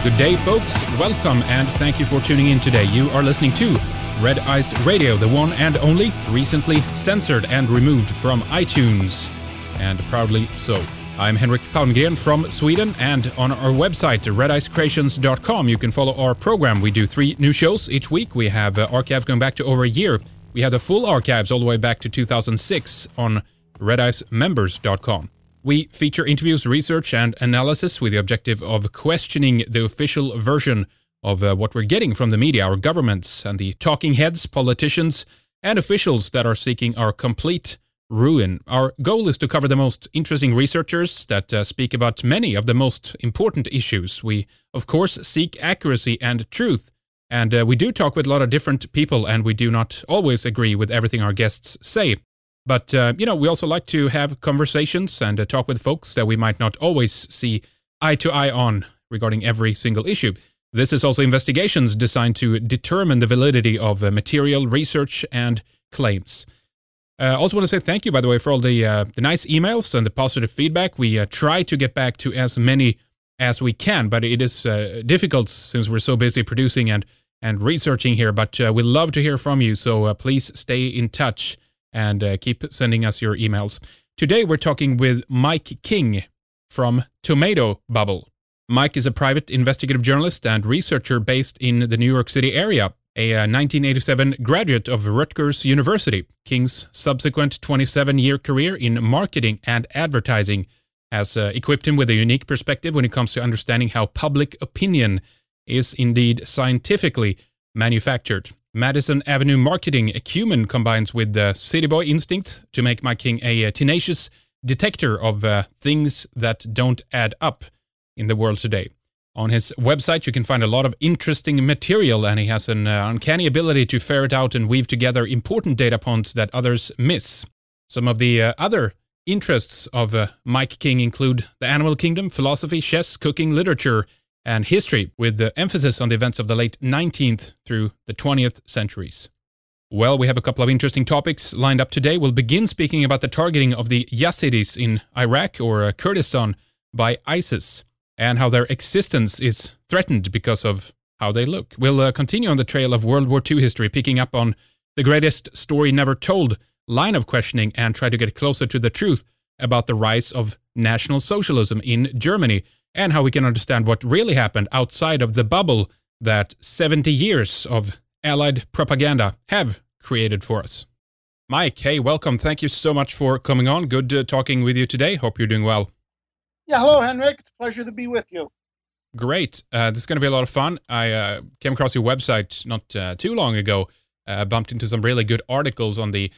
Good day, folks. Welcome, and thank you for tuning in today. You are listening to Red Ice Radio, the one and only, recently censored and removed from iTunes, and proudly so. I'm Henrik Palmgren from Sweden, and on our website, redicecreations.com, you can follow our program. We do 3 new shows each week. We have archives going back to over a year. We have the full archives all the way back to 2006 on redicemembers.com. We feature interviews, research, and analysis with the objective of questioning the official version of what we're getting from the media, our governments, and the talking heads, politicians, and officials that are seeking our complete ruin. Our goal is to cover the most interesting researchers that speak about many of the most important issues. We, of course, seek accuracy and truth, and we do talk with a lot of different people, and we do not always agree with everything our guests say. But, we also like to have conversations and talk with folks that we might not always see eye to eye on regarding every single issue. This is also investigations designed to determine the validity of material, research, and claims. I also want to say thank you, by the way, for all the nice emails and the positive feedback. We try to get back to as many as we can, but it is difficult since we're so busy producing and researching here. But we love to hear from you, so please stay in touch and keep sending us your emails. Today we're talking with Mike King from Tomato Bubble. Mike is a private investigative journalist and researcher based in the New York City area, a 1987 graduate of Rutgers University. King's subsequent 27-year career in marketing and advertising has equipped him with a unique perspective when it comes to understanding how public opinion is indeed scientifically manufactured. Madison Avenue marketing acumen combines with the city boy instinct to make Mike King a tenacious detector of things that don't add up in the world today. On his website, you can find a lot of interesting material, and he has an uncanny ability to ferret out and weave together important data points that others miss. Some of the other interests of Mike King include the animal kingdom, philosophy, chess, cooking, literature, and history, with the emphasis on the events of the late 19th through the 20th centuries. Well, we have a couple of interesting topics lined up today. We'll begin speaking about the targeting of the Yazidis in Iraq or Kurdistan by ISIS, and how their existence is threatened because of how they look. We'll continue on the trail of World War II history, picking up on the greatest story never told line of questioning, and try to get closer to the truth about the rise of National Socialism in Germany, and how we can understand what really happened outside of the bubble that 70 years of Allied propaganda have created for us. Mike, hey, welcome. Thank you so much for coming on. Good talking with you today. Hope you're doing well. Yeah, hello, Henrik. It's a pleasure to be with you. Great. This is going to be a lot of fun. I came across your website not too long ago, bumped into some really good articles on the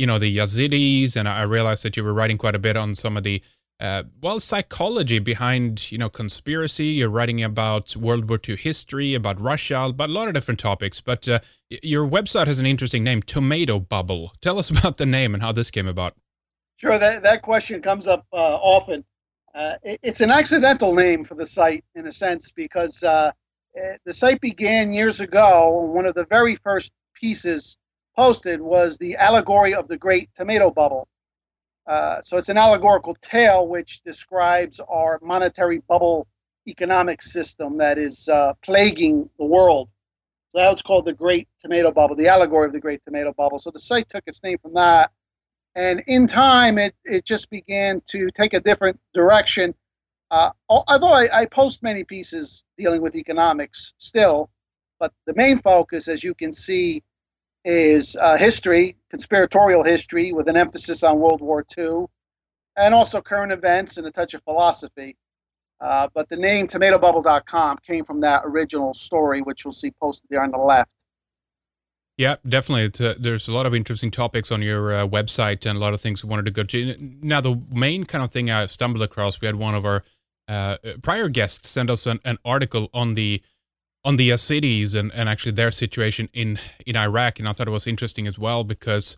Yazidis, and I realized that you were writing quite a bit on some of the psychology behind, conspiracy. You're writing about World War II history, about Russia, about a lot of different topics. But your website has an interesting name, Tomato Bubble. Tell us about the name and how this came about. Sure, that question comes up often. It's an accidental name for the site, in a sense, because the site began years ago. One of the very first pieces posted was the allegory of the Great Tomato Bubble. So it's an allegorical tale which describes our monetary bubble economic system that is plaguing the world. So that's called the Great Tomato Bubble, the allegory of the Great Tomato Bubble. So the site took its name from that. And in time, it just began to take a different direction. Although I post many pieces dealing with economics still, but the main focus, as you can see, is history, conspiratorial history, with an emphasis on World War II, and also current events and a touch of philosophy. But the name TomatoBubble.com came from that original story, which you'll see posted there on the left. Yeah, definitely. There's a lot of interesting topics on your website and a lot of things we wanted to go to. Now, the main kind of thing I stumbled across, we had one of our prior guests send us an article on the Yazidis and actually their situation in Iraq, and I thought it was interesting as well because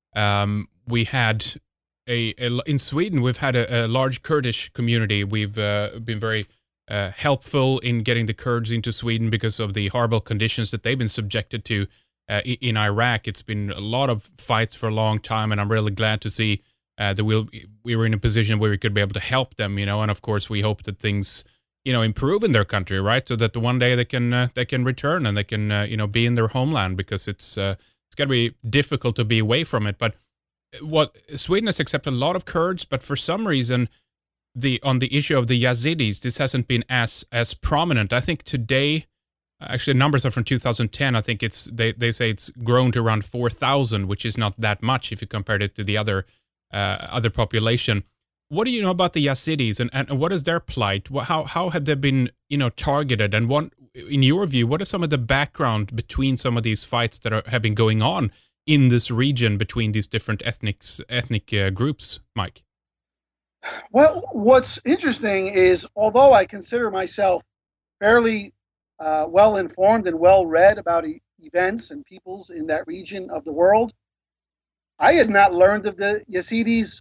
we had in Sweden we've had a large Kurdish community. We've been very helpful in getting the Kurds into Sweden because of the horrible conditions that they've been subjected to in Iraq. It's been a lot of fights for a long time, and I'm really glad to see that we were in a position where we could be able to help them, and of course we hope that things improve in their country, right? So that one day they can return and they can be in their homeland, because it's going to be difficult to be away from it. But what Sweden has accepted a lot of Kurds, but for some reason on the issue of the Yazidis, this hasn't been as prominent. I think today, actually, numbers are from 2010. I think they say it's grown to around 4,000, which is not that much if you compare it to the other population. What do you know about the Yazidis, and what is their plight? How have they been targeted? And in your view, what are some of the background between some of these fights that have been going on in this region between these different ethnic groups, Mike? Well, what's interesting is, although I consider myself fairly well informed and well read about events and peoples in that region of the world, I had not learned of the Yazidis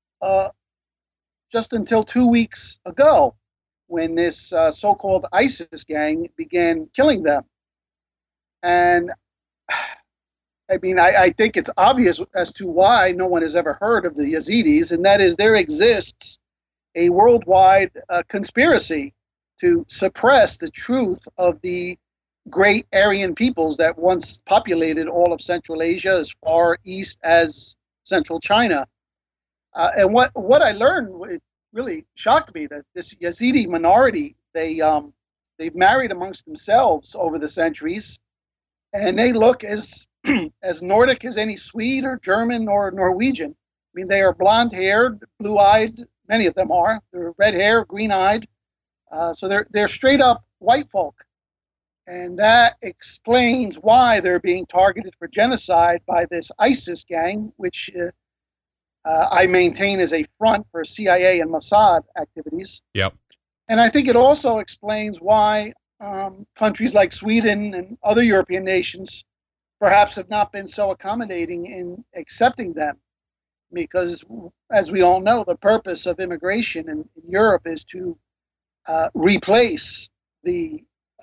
just until 2 weeks ago, when this so-called ISIS gang began killing them. And I mean, I think it's obvious as to why no one has ever heard of the Yazidis, and that is there exists a worldwide conspiracy to suppress the truth of the great Aryan peoples that once populated all of Central Asia, as far east as Central China. And what I learned, it really shocked me, that this Yazidi minority, they've married amongst themselves over the centuries, and they look as as Nordic as any Swede or German or Norwegian. I mean, they are blonde-haired, blue-eyed. Many of them are. They're red hair, green-eyed. So they're straight-up white folk, and that explains why they're being targeted for genocide by this ISIS gang, which I maintain is a front for CIA and Mossad activities. Yep. And I think it also explains why countries like Sweden and other European nations perhaps have not been so accommodating in accepting them, because, as we all know, the purpose of immigration in Europe is to replace the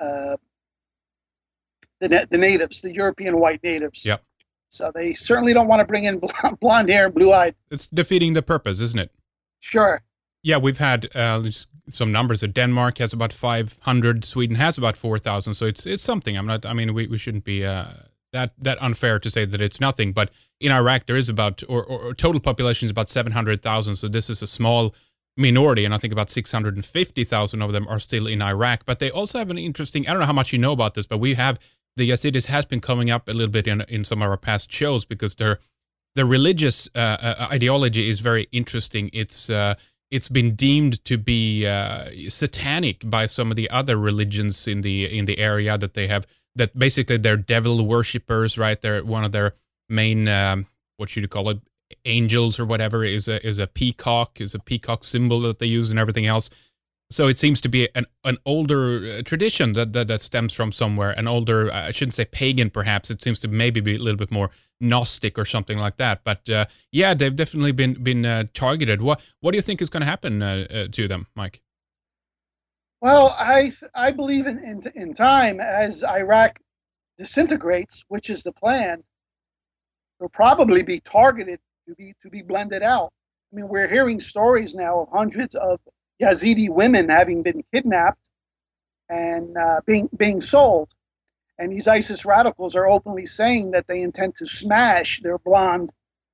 natives, the European white natives. Yep. So they certainly don't want to bring in blonde hair and blue-eyed. It's defeating the purpose, isn't it? Sure. Yeah, we've had some numbers that Denmark has about 500, Sweden has about 4,000. So it's something. We shouldn't be that unfair to say that it's nothing. But in Iraq, there is about, or total population is about 700,000. So this is a small minority, and I think about 650,000 of them are still in Iraq. But they also have an interesting, I don't know how much you know about this, but the Yazidis has been coming up a little bit in some of our past shows, because their religious ideology is very interesting. It's been deemed to be satanic by some of the other religions in the area that they have. That basically they're devil worshippers, right? They're one of their main what should you call it, angels or whatever is a peacock symbol that they use and everything else. So it seems to be an older tradition that stems from somewhere, an older, I shouldn't say pagan perhaps, it seems to maybe be a little bit more Gnostic or something like that. But yeah, they've definitely been targeted. What do you think is going to happen to them, Mike? Well, I believe in time, as Iraq disintegrates, which is the plan, they'll probably be targeted to be blended out. I mean, we're hearing stories now of hundreds of Yazidi women having been kidnapped and being sold, and these ISIS radicals are openly saying that they intend to smash their blonde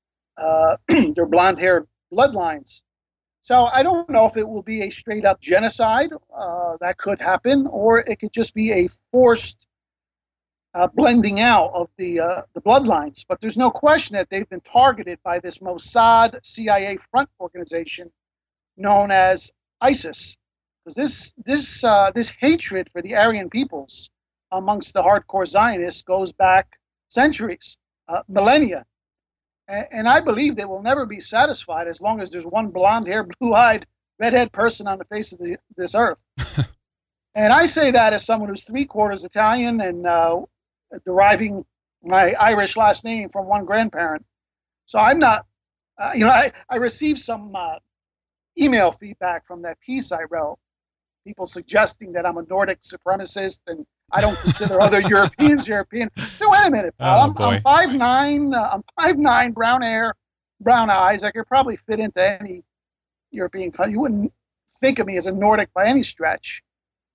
hair bloodlines. So I don't know if it will be a straight up genocide that could happen, or it could just be a forced blending out of the bloodlines. But there's no question that they've been targeted by this Mossad CIA front organization known as ISIS, because this hatred for the Aryan peoples amongst the hardcore Zionists goes back centuries, millennia. And I believe they will never be satisfied as long as there's one blonde-haired, blue-eyed, redhead person on the face of this earth. And I say that as someone who's 3/4 Italian and deriving my Irish last name from one grandparent. So I'm not, I received some email feedback from that piece I wrote, people suggesting that I'm a Nordic supremacist and I don't consider other Europeans European. So wait a minute, pal. I'm 5'9", I'm 5'9", brown hair, brown eyes. I could probably fit into any European country. You wouldn't think of me as a Nordic by any stretch.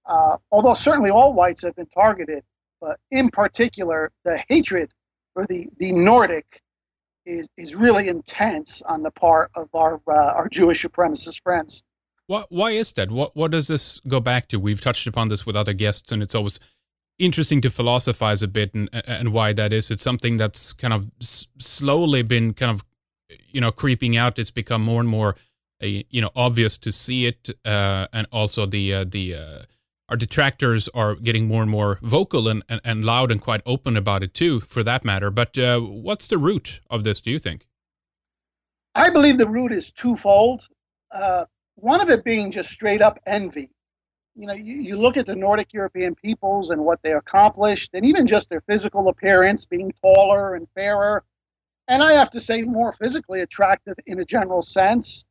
Although certainly all whites have been targeted, but in particular, the hatred for the Nordic is really intense on the part of our Jewish supremacist friends. Why is that? What does this go back to? We've touched upon this with other guests, and it's always interesting to philosophize a bit and why that is. It's something that's kind of slowly been kind of creeping out. It's become more and more obvious to see it, and also the our detractors are getting more and more vocal and loud and quite open about it too, for that matter. But what's the root of this, do you think? I believe the root is twofold. One of it being just straight up envy. You look at the Nordic European peoples and what they accomplished, and even just their physical appearance, being taller and fairer, and I have to say more physically attractive in a general sense.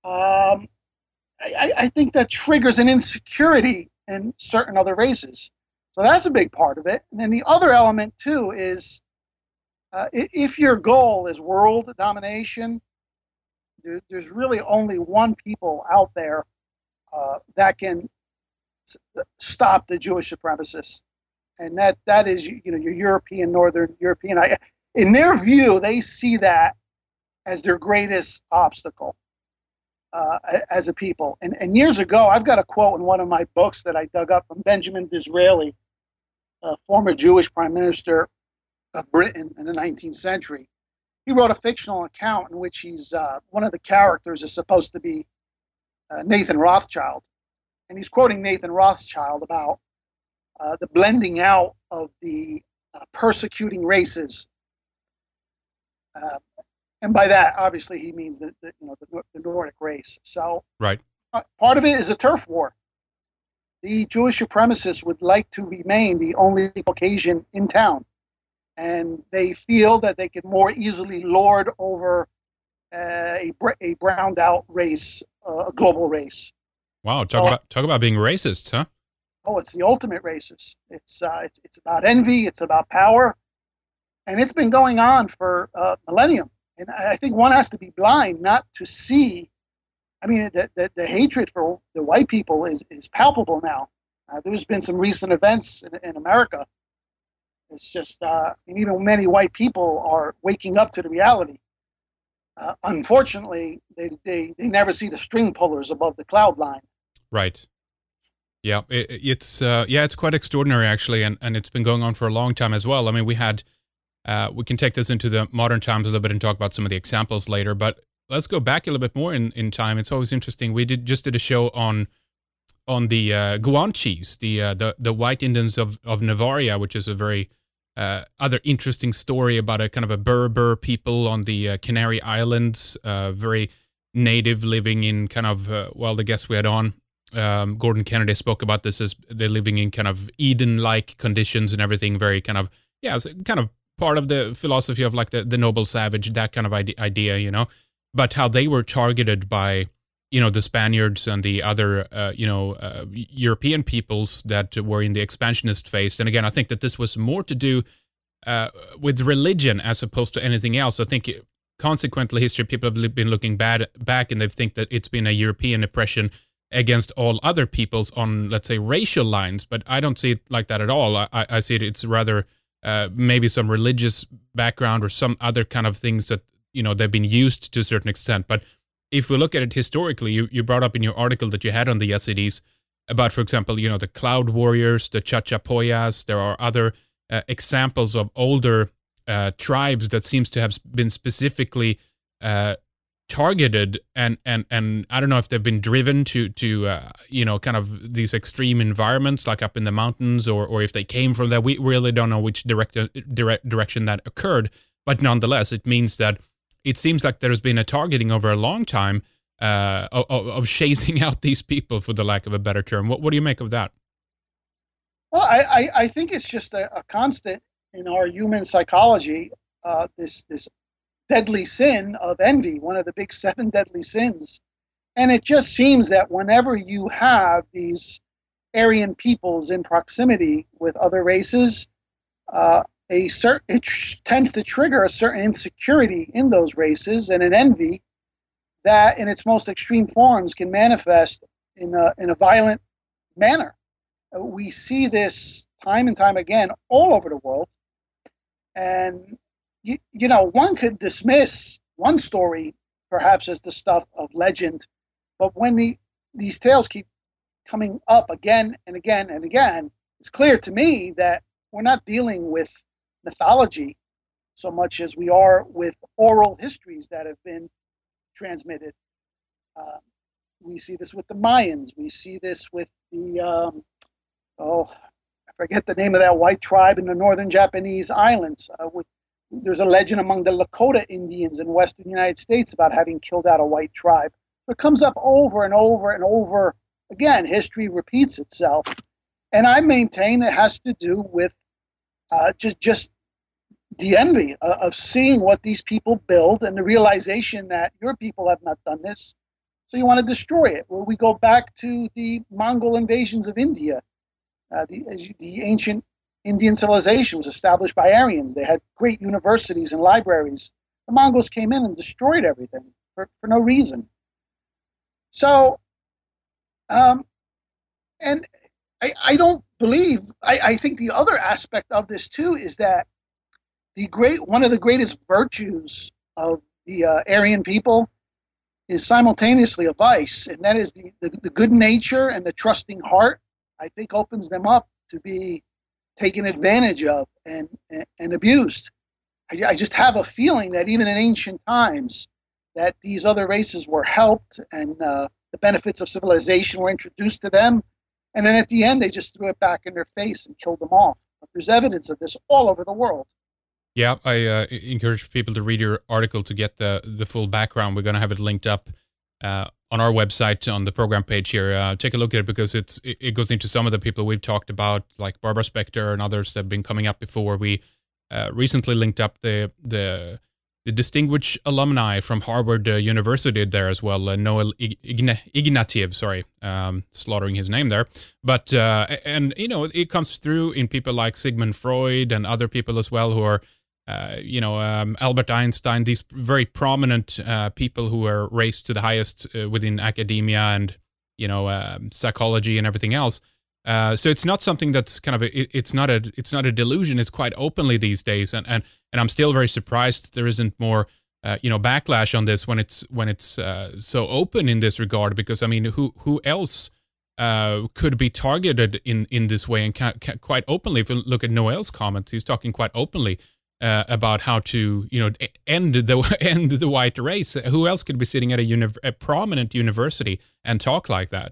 I think that triggers an insecurity in certain other races. So that's a big part of it. And then the other element, too, is if your goal is world domination, there's really only one people out there that can stop the Jewish supremacists. And that is, your European, Northern European. In their view, they see that as their greatest obstacle as a people. And years ago, I've got a quote in one of my books that I dug up from Benjamin Disraeli, a former Jewish prime minister of Britain in the 19th century. He wrote a fictional account in which one of the characters is supposed to be Nathan Rothschild. And he's quoting Nathan Rothschild about the blending out of the persecuting races. And by that, obviously, he means the Nordic race. So right. Part of it is a turf war. The Jewish supremacists would like to remain the only Caucasian in town. And they feel that they can more easily lord over a browned out race, a global race. Wow, talk about being racist, huh? Oh, it's the ultimate racist. It's about envy. It's about power, and it's been going on for millennium. And I think one has to be blind not to see. I mean, the hatred for the white people is palpable now. There's been some recent events in America. It's just, even many white people are waking up to the reality. Unfortunately, they never see the string pullers above the cloud line. Right. Yeah, it's quite extraordinary actually, and it's been going on for a long time as well. I mean, we can take this into the modern times a little bit and talk about some of the examples later, but let's go back a little bit more in time. It's always interesting. We just did a show on the Guanches, the white Indians of Navaria, which is a very other interesting story about a kind of a Berber people on the Canary Islands, very native, living in kind of the guests we had on. Gordon Kennedy spoke about this as they're living in kind of Eden-like conditions and everything, very kind of, it's kind of part of the philosophy of like the noble savage, that kind of idea, but how they were targeted by, the Spaniards and the other, European peoples that were in the expansionist phase. And again, I think that this was more to do with religion as opposed to anything else. I think consequently, history people have been looking back and they think that it's been a European oppression against all other peoples on, let's say, racial lines, but I don't see it like that at all. I see it's rather maybe some religious background or some other kind of things that, they've been used to a certain extent. But if we look at it historically, you brought up in your article that you had on the Yazidis about, for example, the Cloud Warriors, the Chachapoyas. There are other examples of older tribes that seems to have been specifically targeted, and I don't know if they've been driven to kind of these extreme environments like up in the mountains, or if they came from that. We really don't know which direction that occurred, but nonetheless, it means that it seems like there's been a targeting over a long time of chasing out these people, for the lack of a better term. What do you make of that? Well, I think it's just a constant in our human psychology, this deadly sin of envy, one of the big 7 deadly sins. And it just seems that whenever you have these Aryan peoples in proximity with other races, it tends to trigger a certain insecurity in those races and an envy that in its most extreme forms can manifest in a violent manner. We see this time and time again all over the world. And, one could dismiss one story perhaps as the stuff of legend, but when these tales keep coming up again and again and again, it's clear to me that we're not dealing with mythology so much as we are with oral histories that have been transmitted. Uh, we see this with the Mayans. We see this with the, I forget the name of that white tribe in the northern Japanese islands. There's a legend among the Lakota Indians in western United States about having killed out a white tribe. It comes up over and over and over again. History repeats itself. And I maintain it has to do with just the envy of seeing what these people build and the realization that your people have not done this, so you want to destroy it. Well, we go back to the Mongol invasions of India. The ancient Indian civilization was established by Aryans. They had great universities and libraries. The Mongols came in and destroyed everything for no reason. So, and I don't believe, I think the other aspect of this too is that one of the greatest virtues of the Aryan people is simultaneously a vice, and that is the good nature and the trusting heart. I think opens them up to be taken advantage of and abused. I just have a feeling that even in ancient times, that these other races were helped and the benefits of civilization were introduced to them, and then at the end they just threw it back in their face and killed them off. But there's evidence of this all over the world. Yeah, I encourage people to read your article to get the full background. We're going to have it linked up on our website on the program page here. Take a look at it because it goes into some of the people we've talked about, like Barbara Specter and others that have been coming up before. We recently linked up the distinguished alumni from Harvard University there as well, Noel Ignatiev, sorry, slaughtering his name there. But, and, it comes through in people like Sigmund Freud and other people as well who are, Albert Einstein, these very prominent people who are raised to the highest within academia and, psychology and everything else. So it's not something that's kind of it's not a delusion. It's quite openly these days, and I'm still very surprised there isn't more backlash on this when it's so open in this regard. Because I mean, who else could be targeted in this way and quite openly? If you look at Noel's comments, he's talking quite openly about how to end the white race. Who else could be sitting at a prominent university and talk like that?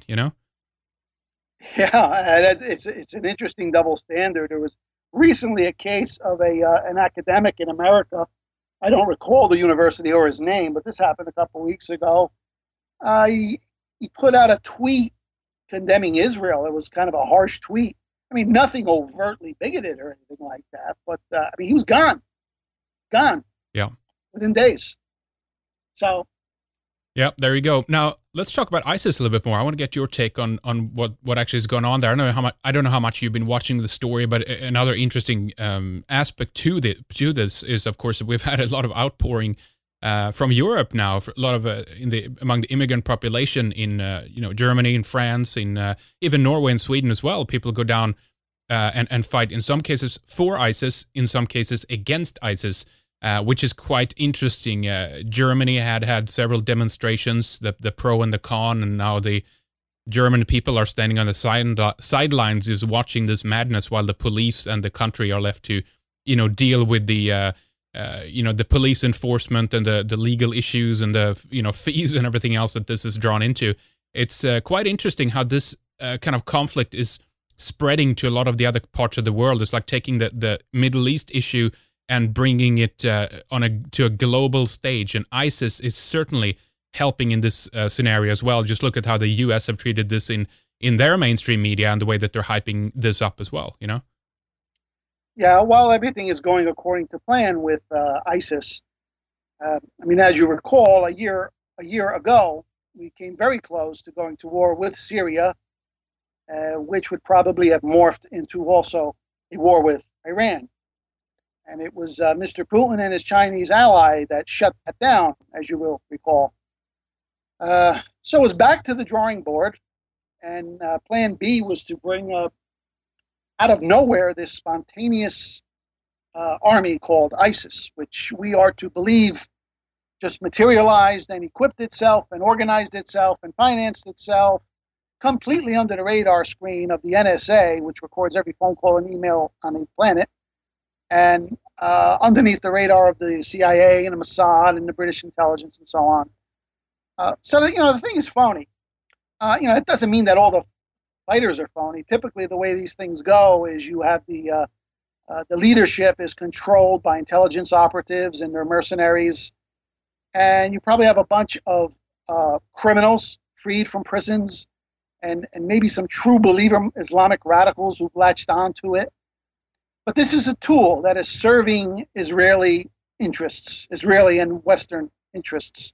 Yeah, it's an interesting double standard. There was recently a case of an academic in America. I don't recall the university or his name, but this happened a couple of weeks ago. He put out a tweet condemning Israel. It was kind of a harsh tweet. I mean, nothing overtly bigoted or anything like that, but he was gone. Yeah, within days. So. Yeah, there you go. Now let's talk about ISIS a little bit more. I want to get your take on what actually is going on there. I don't know how much you've been watching the story, but another interesting aspect to this is, of course, we've had a lot of outpouring from Europe now. A lot of among the immigrant population in Germany and France, in even Norway and Sweden as well. People go down and fight in some cases for ISIS, in some cases against ISIS. Which is quite interesting. Germany had several demonstrations, the pro and the con, and now the German people are standing on the sidelines, just watching this madness, while the police and the country are left to, deal with the police enforcement and the legal issues and the fees and everything else that this is drawn into. It's quite interesting how this kind of conflict is spreading to a lot of the other parts of the world. It's like taking the Middle East issue and bringing it to a global stage. And ISIS is certainly helping in this scenario as well. Just look at how the U.S. have treated this in their mainstream media and the way that they're hyping this up as well, Yeah, while everything is going according to plan with ISIS, as you recall, a year ago, we came very close to going to war with Syria, which would probably have morphed into also a war with Iran. And it was Mr. Putin and his Chinese ally that shut that down, as you will recall. So it was back to the drawing board, and Plan B was to bring out of nowhere, this spontaneous army called ISIS, which we are to believe just materialized and equipped itself and organized itself and financed itself completely under the radar screen of the NSA, which records every phone call and email on the planet, and underneath the radar of the CIA and the Mossad and the British intelligence and so on. The thing is phony. It doesn't mean that all the fighters are phony. Typically, the way these things go is you have the leadership is controlled by intelligence operatives and their mercenaries, and you probably have a bunch of criminals freed from prisons, and maybe some true believer Islamic radicals who've latched onto it. But this is a tool that is serving Israeli interests, Israeli and Western interests.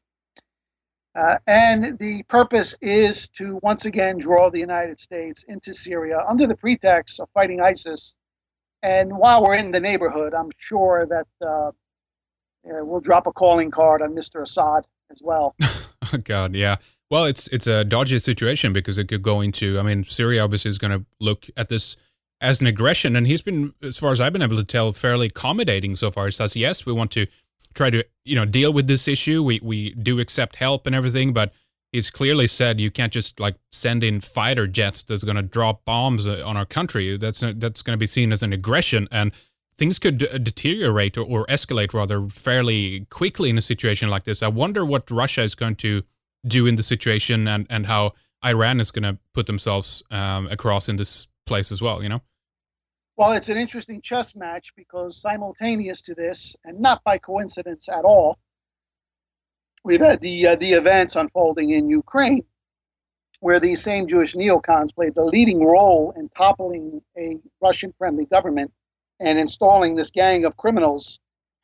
And the purpose is to once again draw the United States into Syria under the pretext of fighting ISIS. And while we're in the neighborhood, I'm sure that we'll drop a calling card on Mr. Assad as well. Oh, God, yeah. Well, it's a dodgy situation because it could go into, Syria obviously is going to look at this as an aggression. And he's been, as far as I've been able to tell, fairly accommodating so far. He says, yes, we want to try to, deal with this issue. We do accept help and everything, but he's clearly said you can't just send in fighter jets that's going to drop bombs on our country. That's going to be seen as an aggression, and things could deteriorate or escalate rather fairly quickly in a situation like this. I wonder what Russia is going to do in the situation, and how Iran is going to put themselves across in this place as well, Well, it's an interesting chess match because simultaneous to this, and not by coincidence at all, we've had the events unfolding in Ukraine, where these same Jewish neocons played the leading role in toppling a Russian-friendly government and installing this gang of criminals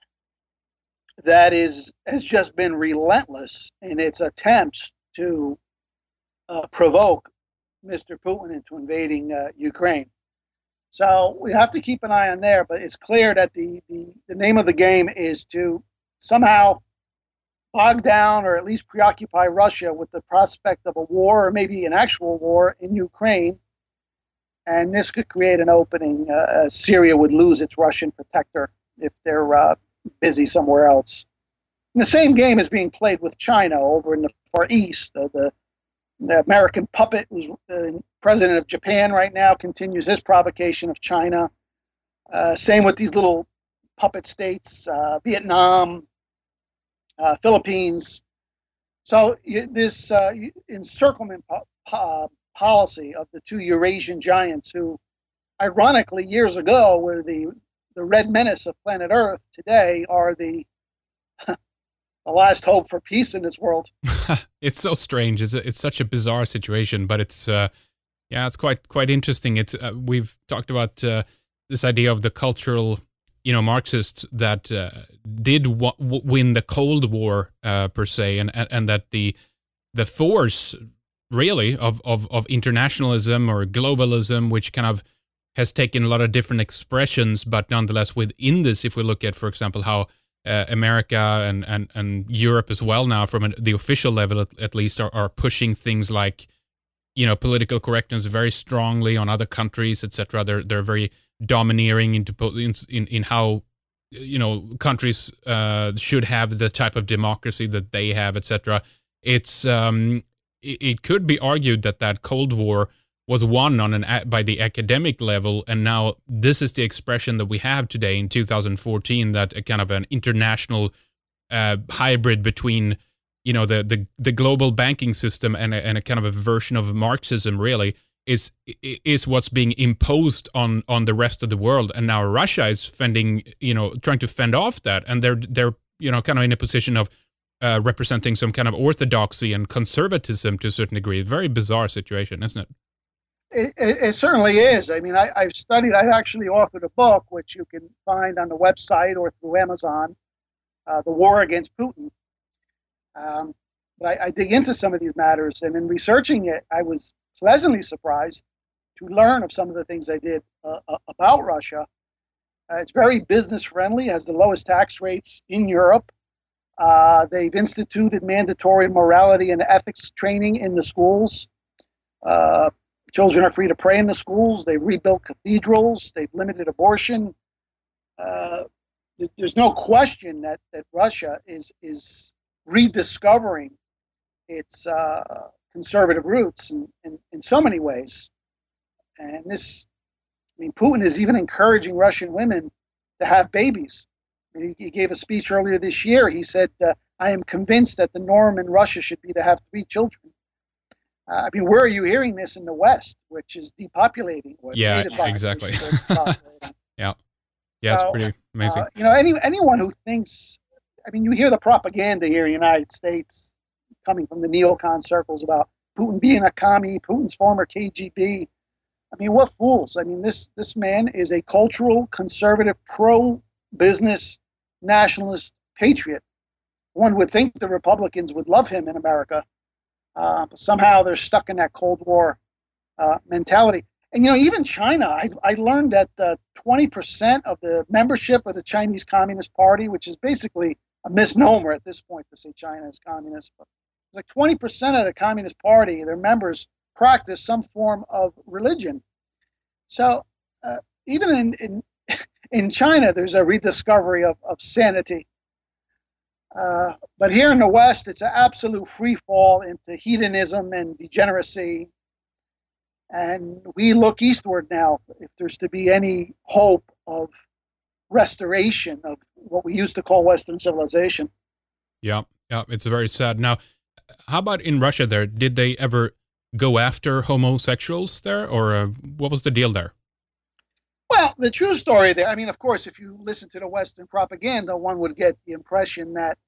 that has just been relentless in its attempts to provoke Mr. Putin into invading Ukraine. So we have to keep an eye on there, but it's clear that the name of the game is to somehow bog down or at least preoccupy Russia with the prospect of a war, or maybe an actual war in Ukraine. And this could create an opening. Syria would lose its Russian protector if they're busy somewhere else. And the same game is being played with China over in the Far East. The American puppet, who's president of Japan right now, continues his provocation of China. Same with these little puppet states, Vietnam, Philippines. So this encirclement policy of the two Eurasian giants, who ironically years ago were the red menace of planet Earth, today are the last hope for peace in this world. It's so strange. It's such a bizarre situation, but it's it's quite interesting. It's we've talked about this idea of the cultural, Marxists that did win the Cold War per se, and that the force really of internationalism or globalism, which kind of has taken a lot of different expressions, but nonetheless within this, if we look at, for example, how America and Europe as well now, from the official level at least, are pushing things like, political correctness very strongly on other countries, etc. They're very domineering in how countries should have the type of democracy that they have, etc. It's it could be argued that Cold War was won by the academic level, and now this is the expression that we have today in 2014, that a kind of an international hybrid between the global banking system and a kind of a version of Marxism really is what's being imposed on the rest of the world. And now Russia is trying to fend off that, and they're kind of in a position of representing some kind of orthodoxy and conservatism to a certain degree. Very bizarre situation, isn't it? It certainly is. I actually authored a book, which you can find on the website or through Amazon, The War Against Putin. But I dig into some of these matters, and in researching it, I was pleasantly surprised to learn of some of the things I did about Russia. It's very business friendly, has the lowest tax rates in Europe. They've instituted mandatory morality and ethics training in the schools. Children are free to pray in the schools. They've rebuilt cathedrals. They've limited abortion. There's no question that Russia is rediscovering its conservative roots in so many ways. And Putin is even encouraging Russian women to have babies. He gave a speech earlier this year. He said, I am convinced that the norm in Russia should be to have 3 children. Where are you hearing this in the West, which is depopulating? Yeah, exactly. Yeah. Yeah, so, it's pretty amazing. Anyone who thinks, you hear the propaganda here in the United States coming from the neocon circles about Putin being a commie, Putin's former KGB. What fools? This man is a cultural, conservative, pro-business, nationalist patriot. One would think the Republicans would love him in America, but somehow they're stuck in that Cold War mentality. And, even China, I learned that 20% of the membership of the Chinese Communist Party, which is basically a misnomer at this point to say China is communist, but it's like 20% of the Communist Party, their members practice some form of religion. So even in China, there's a rediscovery of sanity. But here in the West, it's an absolute free fall into hedonism and degeneracy. And we look eastward now if there's to be any hope of restoration of what we used to call Western civilization. Yeah, it's very sad. Now, how about in Russia there? Did they ever go after homosexuals there, or what was the deal there? Well, the true story there, of course, if you listen to the Western propaganda, one would get the impression that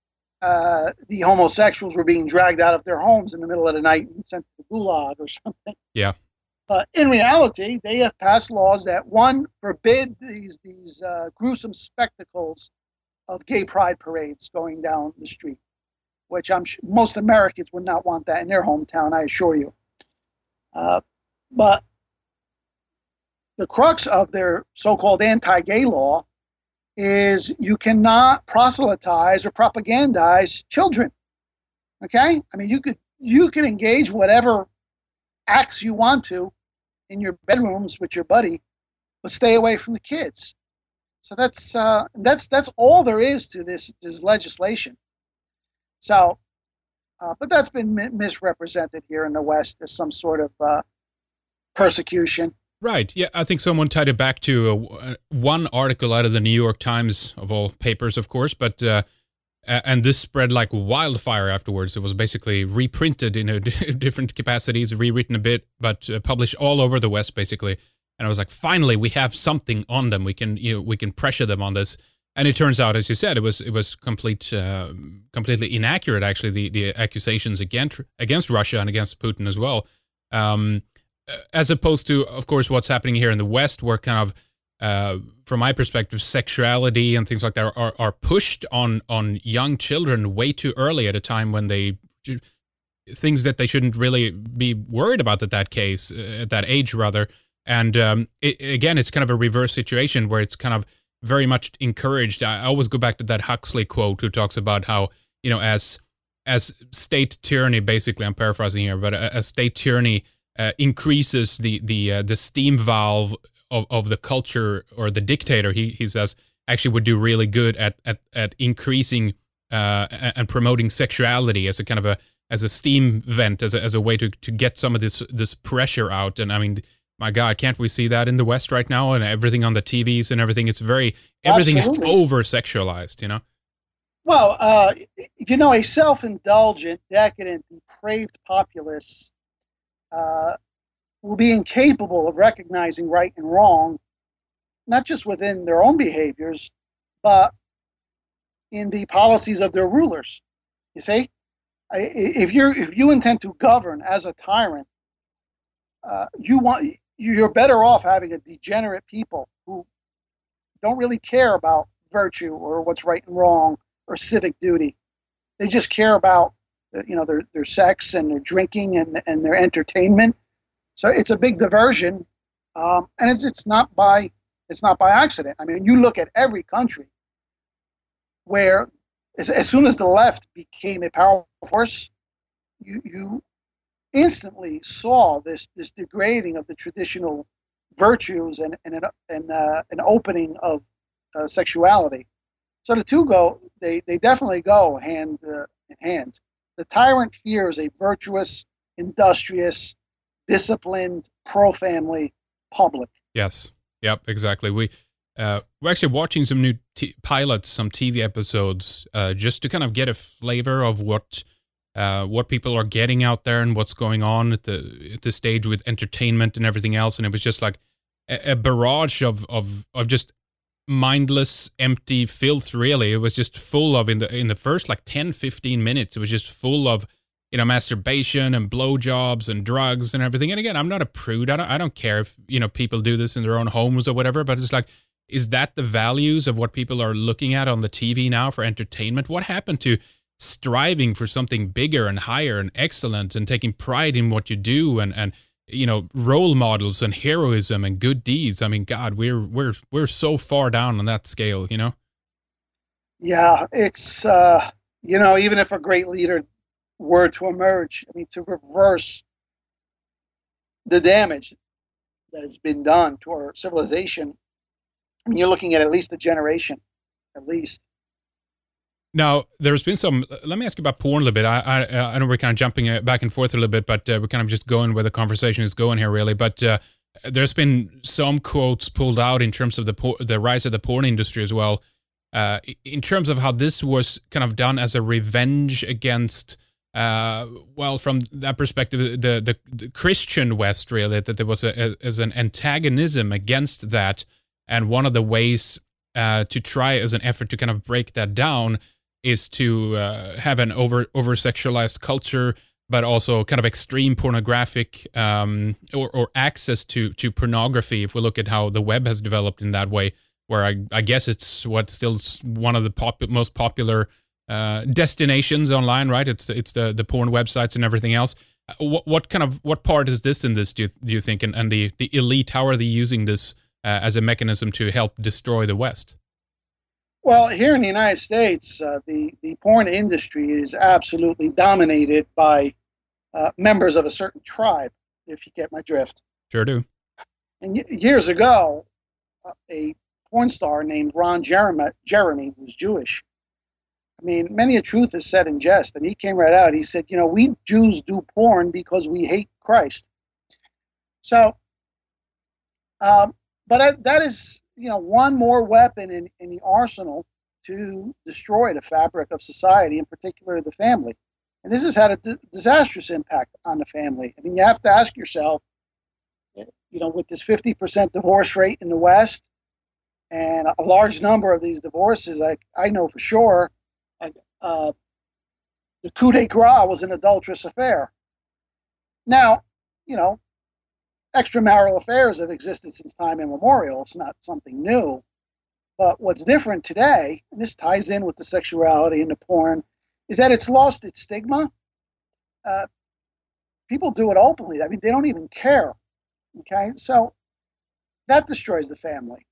the homosexuals were being dragged out of their homes in the middle of the night and sent to the gulag or something. Yeah. But in reality, they have passed laws that, one, forbid these gruesome spectacles of gay pride parades going down the street, which most Americans would not want that in their hometown, I assure you. But the crux of their so-called anti-gay law is you cannot proselytize or propagandize children. Okay? You could engage whatever acts you want to in your bedrooms with your buddy, but stay away from the kids. So that's all there is to this legislation. So, but that's been misrepresented here in the West as some sort of persecution. Right. Yeah, I think someone tied it back to one article out of the New York Times, of all papers, of course, but and this spread like wildfire afterwards. It was basically reprinted in different capacities, rewritten a bit, but published all over the West, basically. And I was like, finally, we have something on them. We can pressure them on this. And it turns out, as you said, it was completely inaccurate. Actually, the accusations against Russia and against Putin as well. As opposed to, of course, what's happening here in the West, where kind of, from my perspective, sexuality and things like that are pushed on young children way too early at a time when things that they shouldn't really be worried about at that age rather. And again, it's kind of a reverse situation where it's kind of very much encouraged. I always go back to that Huxley quote who talks about how, as state tyranny, basically, I'm paraphrasing here, but as state tyranny increases the steam valve of the culture, or the dictator, he says, actually would do really good at increasing and promoting sexuality as a kind of as a steam vent, as a way to get some of this pressure out. And my God, can't we see that in the West right now? And everything on the TVs and everything, everything is over sexualized, Well, a self-indulgent, decadent, depraved populace will be incapable of recognizing right and wrong, not just within their own behaviors, but in the policies of their rulers. You see, if you intend to govern as a tyrant, you're better off having a degenerate people who don't really care about virtue or what's right and wrong or civic duty. They just care about their sex and their drinking and their entertainment. So it's a big diversion, and it's not by accident. You look at every country where, as soon as the left became a powerful force, you instantly saw this degrading of the traditional virtues and an opening of sexuality. So the two they definitely go hand in hand. The tyrant fears a virtuous, industrious, disciplined, pro-family public. Yes. Yep. Exactly. We're actually watching some new pilots, some TV episodes, just to kind of get a flavor of what people are getting out there and what's going on at the stage with entertainment and everything else. And it was just like a barrage of just mindless, empty filth. Really, it was just full of in the first like 10-15 minutes. It was just full of masturbation and blowjobs and drugs and everything. And again, I'm not a prude. I don't care if people do this in their own homes or whatever. But it's like, is that the values of what people are looking at on the TV now for entertainment? What happened to striving for something bigger and higher and excellent and taking pride in what you do and role models and heroism and good deeds? I mean, God, we're so far down on that scale, Yeah, it's even if a great leader were to emerge, I mean, to reverse the damage that has been done to our civilization, I mean, you're looking at least a generation, at least. Now, there's been some. Let me ask you about porn a little bit. I know we're kind of jumping back and forth a little bit, but we're kind of just going where the conversation is going here, really. But there's been some quotes pulled out in terms of the rise of the porn industry as well, in terms of how this was kind of done as a revenge against. From that perspective, the Christian West, really, that there was as an antagonism against that, and one of the ways to try as an effort to kind of break that down is to have an over sexualized culture, but also kind of extreme pornographic or access to pornography. If we look at how the web has developed in that way, where I guess it's what's still one of the most popular destinations online, right? It's the porn websites and everything else. What part is this in this? Do you think? And the elite, how are they using this as a mechanism to help destroy the West? Well, here in the United States, the porn industry is absolutely dominated by members of a certain tribe, if you get my drift. Sure do. And years ago, a porn star named Ron Jeremy was Jewish. I mean, many a truth is said in jest, and he came right out. He said, we Jews do porn because we hate Christ. So, but that is, one more weapon in the arsenal to destroy the fabric of society, in particular the family. And this has had a disastrous impact on the family. I mean, you have to ask yourself, with this 50% divorce rate in the West and a large number of these divorces, I know for sure, the coup de grace was an adulterous affair. Now, extramarital affairs have existed since time immemorial. It's not something new. But what's different today, and this ties in with the sexuality and the porn, is that it's lost its stigma. People do it openly. I mean, they don't even care. Okay, so that destroys the family.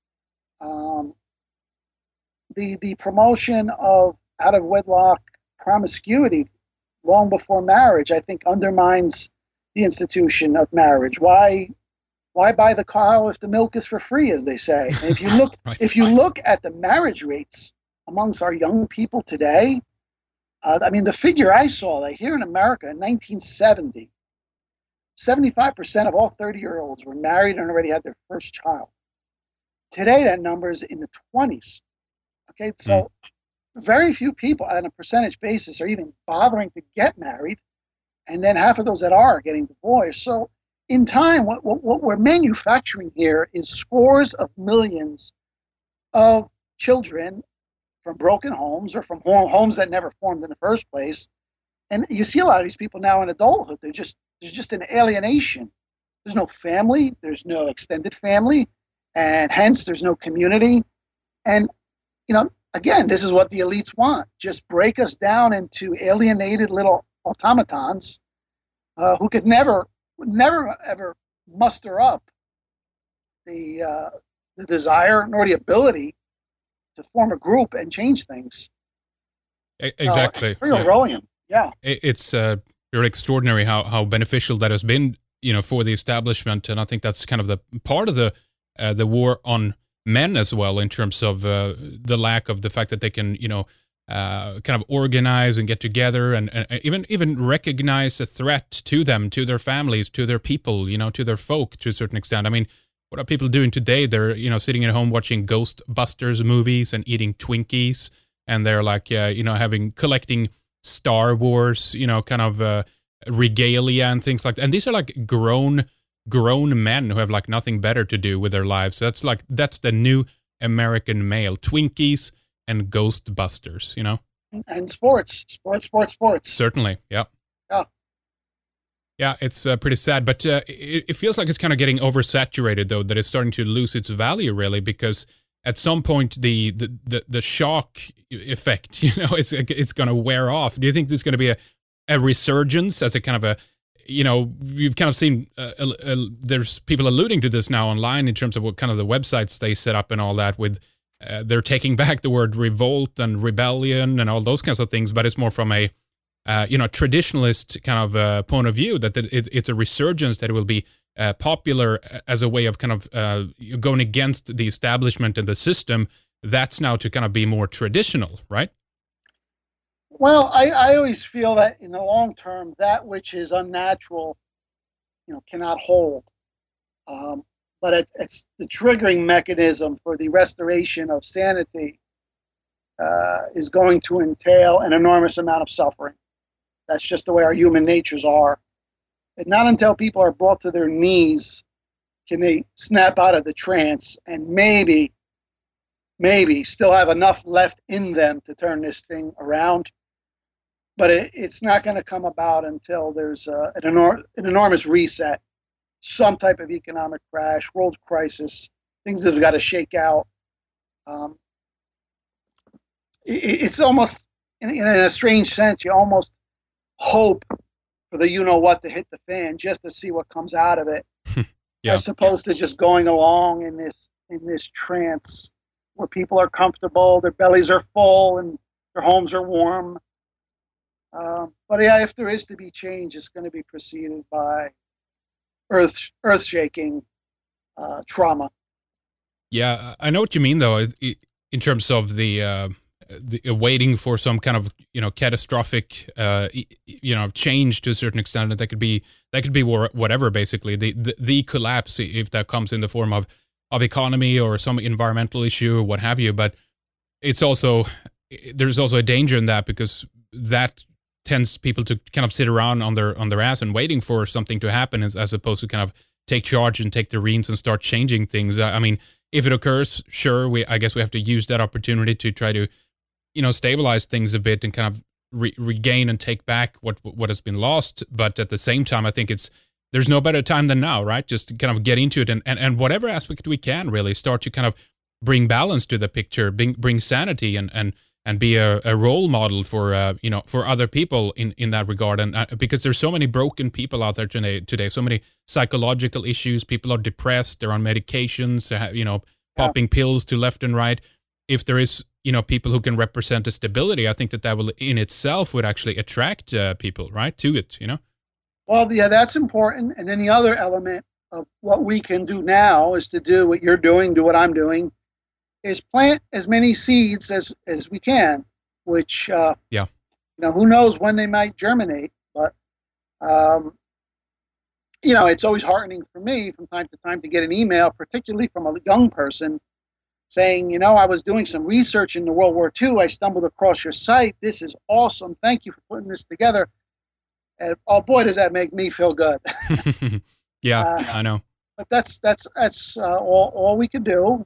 The promotion of out of wedlock promiscuity long before marriage, I think, undermines the institution of marriage. Why buy the cow if the milk is for free, as they say? And if you look, right. If you look at the marriage rates amongst our young people today, I mean, the figure I saw, like here in America in 1970, 75% of all 30-year-olds were married and already had their first child. Today, that number is in the 20s. Okay, so very few people on a percentage basis are even bothering to get married, and then half of those that are getting divorced. So in time, what we're manufacturing here is scores of millions of children from broken homes or from homes that never formed in the first place. And you see a lot of these people now in adulthood. There's just an alienation. There's no family. There's no extended family. And hence, there's no community. And, again, this is what the elites want. Just break us down into alienated little automatons who could never, ever muster up the desire nor the ability to form a group and change things. Exactly. It's real brilliant. Yeah. It's really extraordinary how beneficial that has been, for the establishment. And I think that's kind of the part of the war on men as well, in terms of the lack of the fact that they can, kind of organize and get together and even recognize a threat to them, to their families, to their people, to their folk to a certain extent. I mean, what are people doing today? They're, sitting at home watching Ghostbusters movies and eating Twinkies, and they're like, collecting Star Wars, kind of regalia and things like that. And these are like grown men who have like nothing better to do with their lives. So that's the new American male: Twinkies and Ghostbusters, And sports. Certainly, yeah. Yeah. Yeah, it's pretty sad, but it feels like it's kind of getting oversaturated, though, that it's starting to lose its value, really, because at some point the shock effect, it's going to wear off. Do you think there's going to be a resurgence as a kind of a, you've kind of seen there's people alluding to this now online in terms of what kind of the websites they set up and all that with, they're taking back the word revolt and rebellion and all those kinds of things, but it's more from a traditionalist kind of point of view, that it's a resurgence that will be popular as a way of kind of going against the establishment and the system. That's now to kind of be more traditional, right? Well, I always feel that in the long term, that which is unnatural, cannot hold. But it's the triggering mechanism for the restoration of sanity is going to entail an enormous amount of suffering. That's just the way our human natures are. And not until people are brought to their knees can they snap out of the trance and maybe still have enough left in them to turn this thing around. But it's not going to come about until there's an enormous reset, some type of economic crash, world crisis, things that have got to shake out. It's almost, in a strange sense, you almost hope for the what to hit the fan just to see what comes out of it, yeah. As opposed to just going along in this trance where people are comfortable, their bellies are full, and their homes are warm. But yeah, if there is to be change, it's going to be preceded by earth-shaking trauma. Yeah, I know what you mean, though, in terms of the waiting for some kind of catastrophic change to a certain extent. That could be whatever, basically the collapse, if that comes in the form of economy or some environmental issue or what have you. But there's also a danger in that, because that tends people to kind of sit around on their ass and waiting for something to happen, as opposed to kind of take charge and take the reins and start changing things. I mean, if it occurs, sure, I guess we have to use that opportunity to try to stabilize things a bit and kind of regain and take back what has been lost. But at the same time, I think there's no better time than now, right? Just to kind of get into it and whatever aspect we can really start to kind of bring balance to the picture, bring sanity and be a role model for for other people in that regard. And because there's so many broken people out there today, so many psychological issues. People are depressed, they're on medications, popping pills to left and right. If there is people who can represent a stability, I think that will in itself would actually attract people, right, to it, Well, yeah, that's important. And then the other element of what we can do now is to do what you're doing, do what I'm doing, is plant as many seeds as we can, which, who knows when they might germinate. But, it's always heartening for me from time to time to get an email, particularly from a young person, saying, I was doing some research into World War II. I stumbled across your site. This is awesome. Thank you for putting this together. And oh boy, does that make me feel good. Yeah, I know. But that's all we can do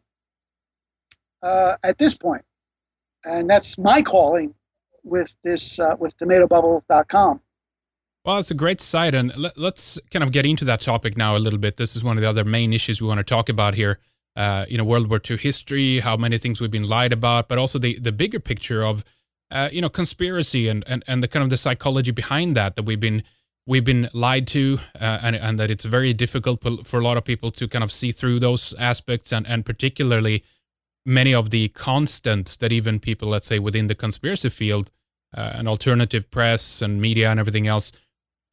at this point. And that's my calling with this with TomatoBubble.com. Well, it's a great site, and let's kind of get into that topic now a little bit. This is one of the other main issues we want to talk about here. World War II history, how many things we've been lied about, but also the bigger picture of, conspiracy and the kind of the psychology behind that we've been lied to, and that it's very difficult for a lot of people to kind of see through those aspects, and particularly many of the constants that even people, let's say, within the conspiracy field, and alternative press and media and everything else,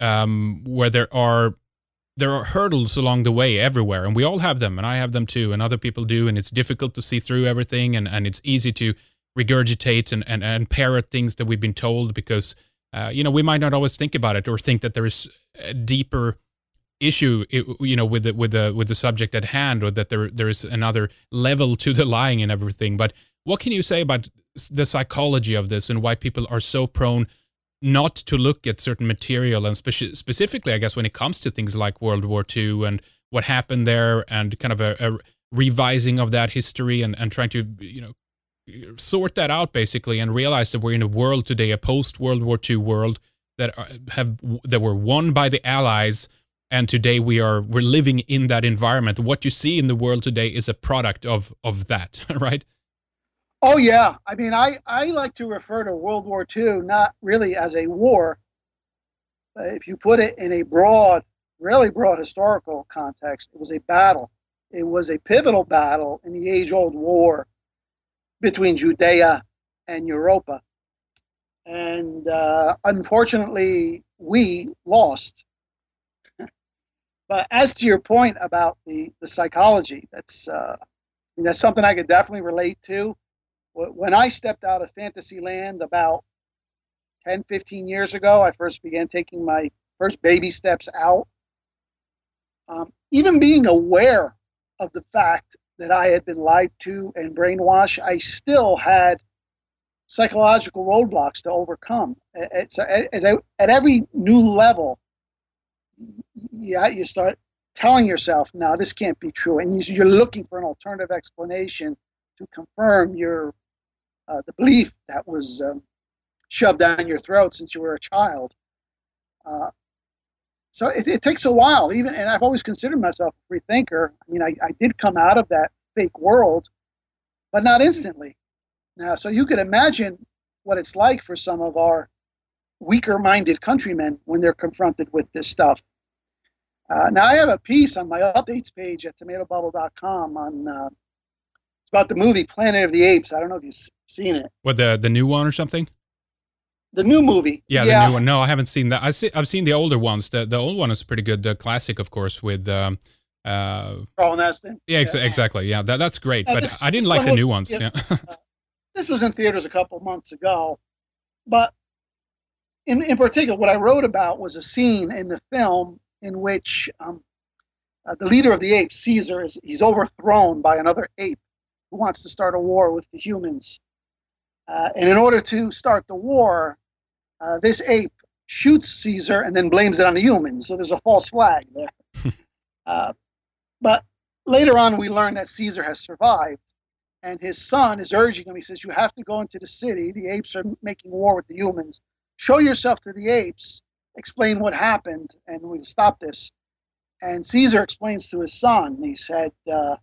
where there are hurdles along the way everywhere, and we all have them, and I have them too, and other people do, and it's difficult to see through everything, and it's easy to regurgitate and parrot things that we've been told because we might not always think about it or think that there is a deeper issue, with the subject at hand, or that there is another level to the lying and everything. But what can you say about the psychology of this and why people are so prone not to look at certain material, and specifically, I guess, when it comes to things like World War II and what happened there, and kind of a revising of that history, and trying to, sort that out basically, and realize that we're in a world today, a post-World War II world that were won by the Allies, and today we're living in that environment. What you see in the world today is a product of that, right? Oh, yeah. I mean, I like to refer to World War II not really as a war. If you put it in a really broad historical context, it was a battle. It was a pivotal battle in the age-old war between Judea and Europa. And unfortunately, we lost. But as to your point about the psychology, that's something I could definitely relate to. When I stepped out of Fantasyland about 10, 15 years ago, I first began taking my first baby steps out. Even being aware of the fact that I had been lied to and brainwashed, I still had psychological roadblocks to overcome. At every new level, you start telling yourself, no, this can't be true. And you're looking for an alternative explanation to confirm the belief that was shoved down your throat since you were a child. So it takes a while, and I've always considered myself a free thinker. I mean, I did come out of that fake world, but not instantly. Now, so you could imagine what it's like for some of our weaker-minded countrymen when they're confronted with this stuff. Now, I have a piece on my updates page at tomatobubble.com on it's about the movie Planet of the Apes. I don't know if you've seen it. What, the new one or something? The new movie. Yeah, the new one. No, I haven't seen that. I've seen the older ones. The old one is pretty good. The classic, of course, with Charlton Heston. Yeah, exactly. Yeah, that's great. But I didn't like the new ones. Yeah. This was in theaters a couple months ago, but in particular, what I wrote about was a scene in the film in which the leader of the apes, Caesar, he's overthrown by another ape who wants to start a war with the humans. And in order to start the war, this ape shoots Caesar and then blames it on the humans. So there's a false flag there. But later on, we learn that Caesar has survived. And his son is urging him. He says, you have to go into the city. The apes are making war with the humans. Show yourself to the apes. Explain what happened, and we'll stop this. And Caesar explains to his son. He said,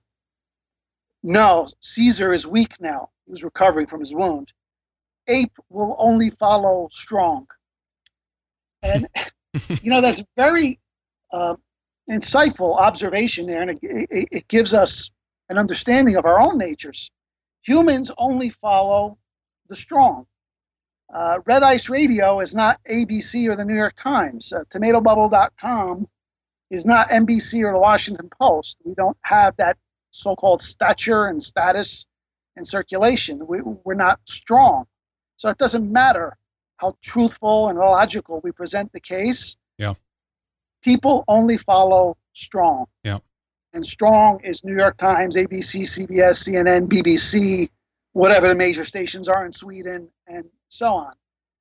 no, Caesar is weak now. He was recovering from his wound. Ape will only follow strong. And, that's very insightful observation there, and it gives us an understanding of our own natures. Humans only follow the strong. Red Ice Radio is not ABC or the New York Times. TomatoBubble.com is not NBC or the Washington Post. We don't have that so-called stature and status and circulation. We're not strong. So it doesn't matter how truthful and logical we present the case. Yeah. People only follow strong. Yeah. And strong is New York Times, ABC, CBS, CNN, BBC, whatever the major stations are in Sweden, and so on.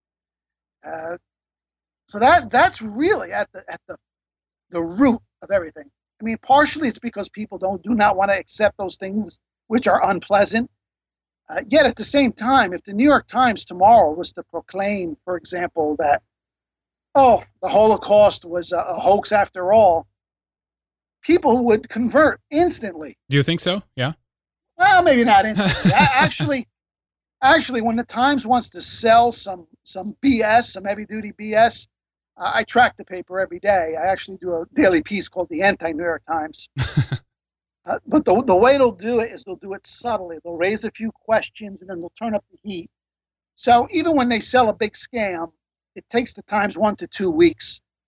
So that's really at the root of everything. I mean, partially it's because people do not want to accept those things which are unpleasant. Yet at the same time, if the New York Times tomorrow was to proclaim, for example, that, the Holocaust was a hoax after all, people would convert instantly. Do you think so? Yeah. Well, maybe not instantly. Actually, when the Times wants to sell some BS, some heavy-duty BS, I track the paper every day. I actually do a daily piece called the Anti-New York Times. But the way they'll do it is they'll do it subtly. They'll raise a few questions, and then they'll turn up the heat. So even when they sell a big scam, it takes the Times 1 to 2 weeks to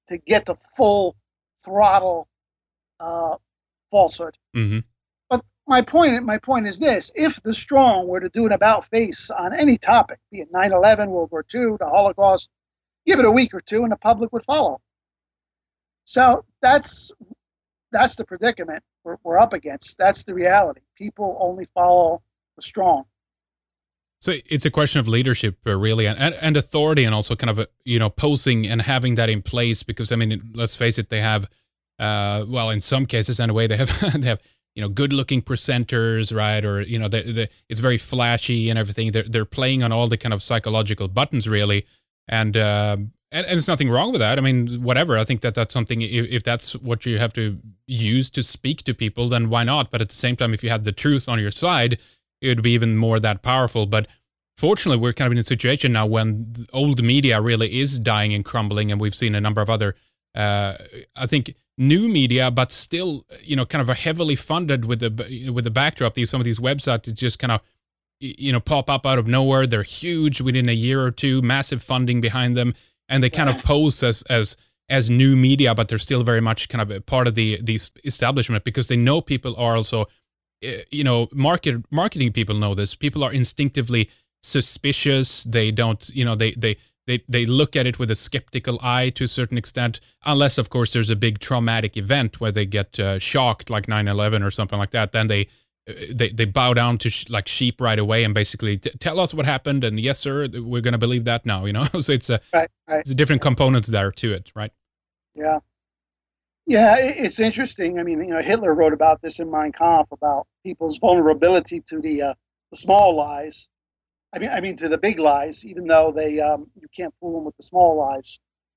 to get to full throttle falsehood. Mm-hmm. But my point is this: if the strong were to do an about face on any topic, be it 9/11, World War II, the Holocaust, give it a week or two, and the public would follow. So that's the predicament we're up against. That's the reality. People only follow the strong. So it's a question of leadership, really, and authority, and also kind of posing and having that in place. Because I mean, let's face it, they have, well, in some cases anyway, they have they have good-looking presenters, right? Or it's very flashy and everything. They're playing on all the kind of psychological buttons, really, and there's nothing wrong with that. I mean, whatever. I think that's something. If that's what you have to use to speak to people, then why not? But at the same time, if you had the truth on your side, it would be even more that powerful. But fortunately, we're kind of in a situation now when old media really is dying and crumbling, and we've seen a number of other, I think, new media, but still, kind of are heavily funded with the backdrop. Some of these websites that just kind of, pop up out of nowhere. They're huge within a year or two, massive funding behind them, and they kind of pose as new media, but they're still very much kind of a part of the establishment, because they know people are also, marketing people know this. People are instinctively suspicious. They don't, they look at it with a skeptical eye to a certain extent, unless of course there's a big traumatic event where they get shocked, like 9/11 or something like that. Then they bow down to like sheep right away and basically tell us what happened, and yes sir, we're going to believe that now. So it's it's a different components there to it, right? Yeah. It's interesting. I mean, Hitler wrote about this in Mein Kampf, about people's vulnerability to the small lies. I mean, to the big lies, even though they you can't fool them with the small lies.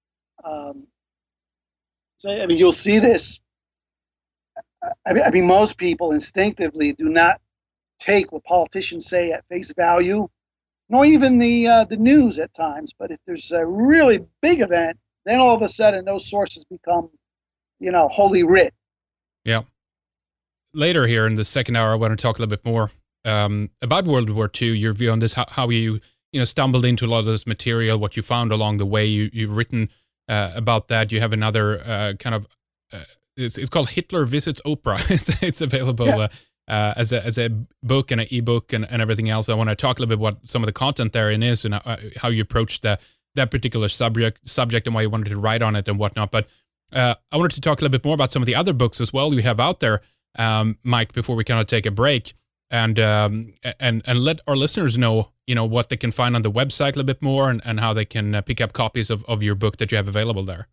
So I mean, you'll see this. I mean, most people instinctively do not take what politicians say at face value, nor even the news at times. But if there's a really big event, then all of a sudden those sources become, holy writ. Yeah. Later here in the second hour, I want to talk a little bit more about World War II, your view on this, how you stumbled into a lot of this material, what you found along the way. You've written about that. You have another kind of it's called Hitler Visits Oprah. It's available as a book and an ebook and everything else. I want to talk a little bit about some of the content therein is, and how you approached that particular subject and why you wanted to write on it and whatnot. But I wanted to talk a little bit more about some of the other books as well you have out there, Mike, before we kind of take a break. And let our listeners know, what they can find on the website a little bit more, and how they can pick up copies of your book that you have available there.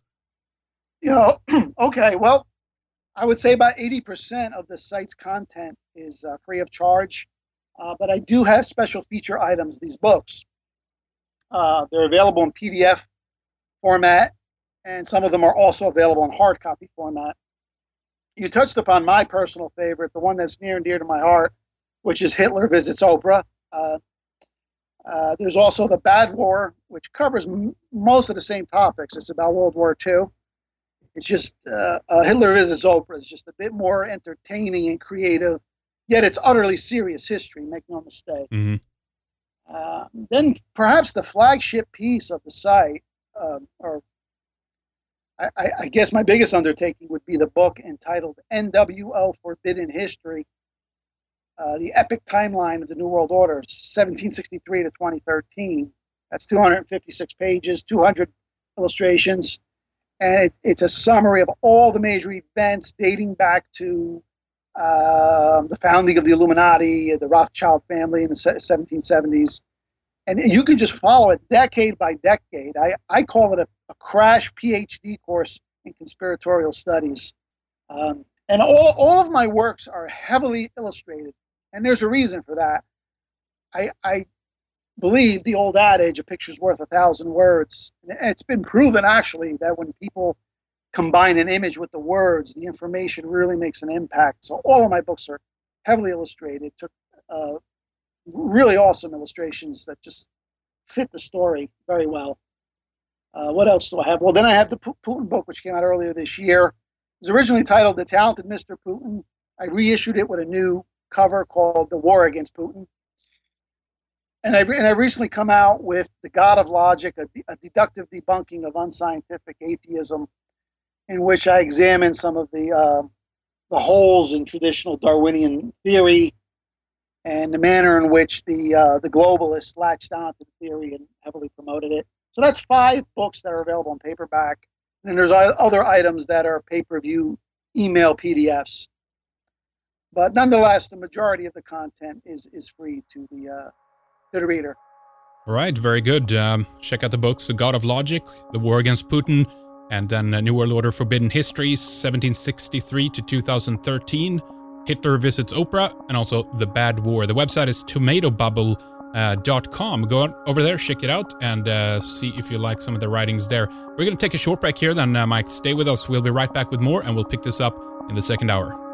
Okay, well, I would say about 80% of the site's content is free of charge, but I do have special feature items, these books. They're available in PDF format, and some of them are also available in hard copy format. You touched upon my personal favorite, the one that's near and dear to my heart, which is Hitler Visits Oprah. There's also The Bad War, which covers most of the same topics. It's about World War II. It's just Hitler Visits Oprah is just a bit more entertaining and creative, yet it's utterly serious history, make no mistake. Mm-hmm. Then perhaps the flagship piece of the site, or I guess my biggest undertaking would be the book entitled NWO Forbidden History, the epic timeline of the New World Order, 1763 to 2013. That's 256 pages, 200 illustrations, and it's a summary of all the major events dating back to the founding of the Illuminati, the Rothschild family in the 1770s. And you can just follow it decade by decade. I call it a crash PhD course in conspiratorial studies. And all of my works are heavily illustrated. And there's a reason for that. I believe the old adage, a picture's worth 1,000 words. And it's been proven, actually, that when people combine an image with the words, the information really makes an impact. So all of my books are heavily illustrated, took really awesome illustrations that just fit the story very well. What else do I have? Well, then I have the Putin book, which came out earlier this year. It was originally titled The Talented Mr. Putin. I reissued it with a new cover called The War Against Putin. And I recently come out with The God of Logic, a deductive debunking of unscientific atheism. in which I examine some of the holes in traditional Darwinian theory and the manner in which the globalists latched on to the theory and heavily promoted it. So that's 5 books that are available in paperback. And there's other items that are pay-per-view email PDFs. But nonetheless, the majority of the content is free to the reader. All right, very good. Check out the books, The God of Logic, The War Against Putin, and then New World Order Forbidden Histories, 1763 to 2013, Hitler Visits Oprah, and also The Bad War. The website is tomatobubble.com. Go on over there, check it out, and see if you like some of the writings there. We're going to take a short break here then, Mike. Stay with us. We'll be right back with more, and we'll pick this up in the second hour.